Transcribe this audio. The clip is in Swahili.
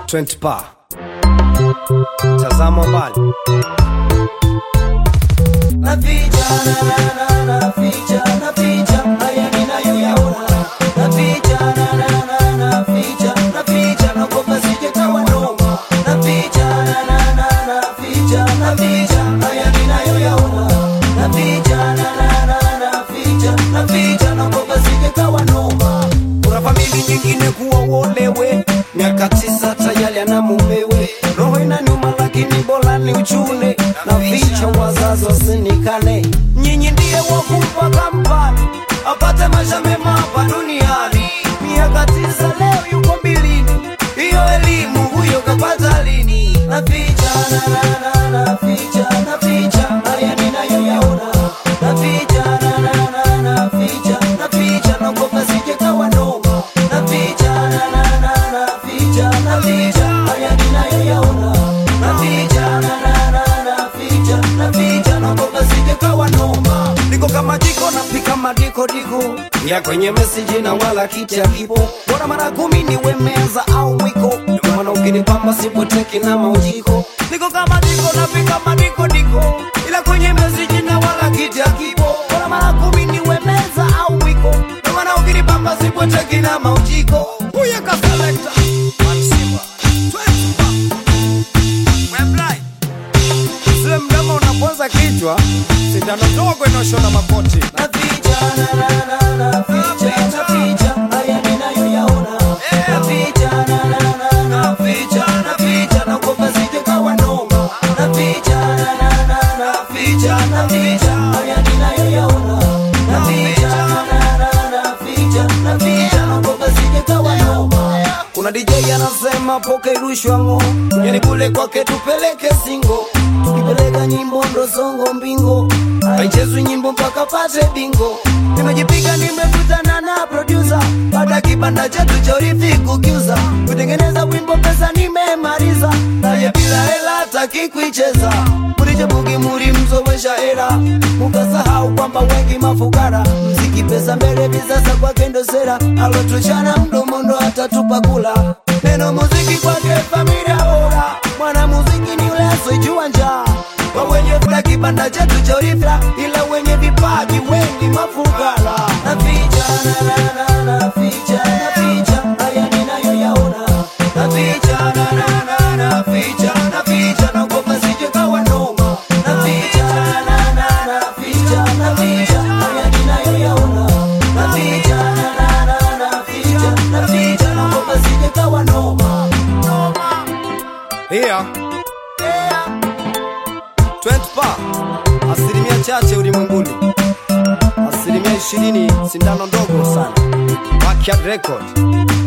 20 pa tazama mbali na ficha na ficha haya ninayoyaona na ficha na ficha na kopa sije kawa noma na ficha na ficha haya ninayoyaona na ficha na ficha na kopa sije kawa noma. Kuna familia nyingine kuolewe miaka 9 tayari ana mumewe, roho inaniuma lakini bora ni uchune na ficha wazazi wasinikane. Nyinyi ndiye wakumpa kampani apate maisha mema hapa duniani. Miaka 9 leo yuko mbilini, hiyo elimu huyo kapata lini? Na ficha na ficha haya ninayoyaona na ficha na ficha na kopa sije kawa noma na ficha na ficha haya ninayoyaona na ficha na ficha na kopa sije kawa noma. Niko kama jiko napika madiko ya kwenye message na wala kicha kipo, bora mara 10 niwe meza au mwiko, ndio maana ukinipamba sipoteki na maujiko. Niko kama jiko napika madiko ila kwenye message na wala kicha kipo, bora mara 10 niwe meza au mwiko, ndio maana ukinipamba sipoteki na maujiko. Uye ka selector Mansiba 20 Weblai sile mdama unaponza kichwa, sindano ndogo inoshona makoti na ficha na ficha haya ninayoyaona na ficha na ficha na kopa sije kawa noma na ficha na ficha haya ninayoyaona na ficha na ficha na kopa sije kawa noma. Kuna DJ anasema poke rushwa ngo, yani kule kwake tupeleke singo, tukipeleka nyimbo ndo songo mbingo, haichezwi nyimbo mpaka pate bingo. Nimejipiga nimekutana na producer, baada kibanda chetu cha urithi kukiuza, kutengeneza wimbo pesa nimemaliza, naye bila hela hataki kuicheza. Murijebugi muri mzowesha hela, mukasahau kwamba wengi mafukara. Mziki pesa mbele visasa kwa kendo sera, alotuchana mdomo ndo atatupa kula. Neno muziki kwake familia bora, mwana muziki ni ule asojua njaa. Kwa wenye fula kibanda chetu cha urithi, ila wenye vipaji wengi mafukara. Na ficha na ficha haya ninayoyaona na ficha na ficha na kopa sije kawa noma na ficha na ficha haya ninayoyaona na ficha na ficha na kopa sije kawa noma. Here 20 pa asilimia chache ulimwenguni, asilimia 20 sindano ndogo sana. Backyard Record.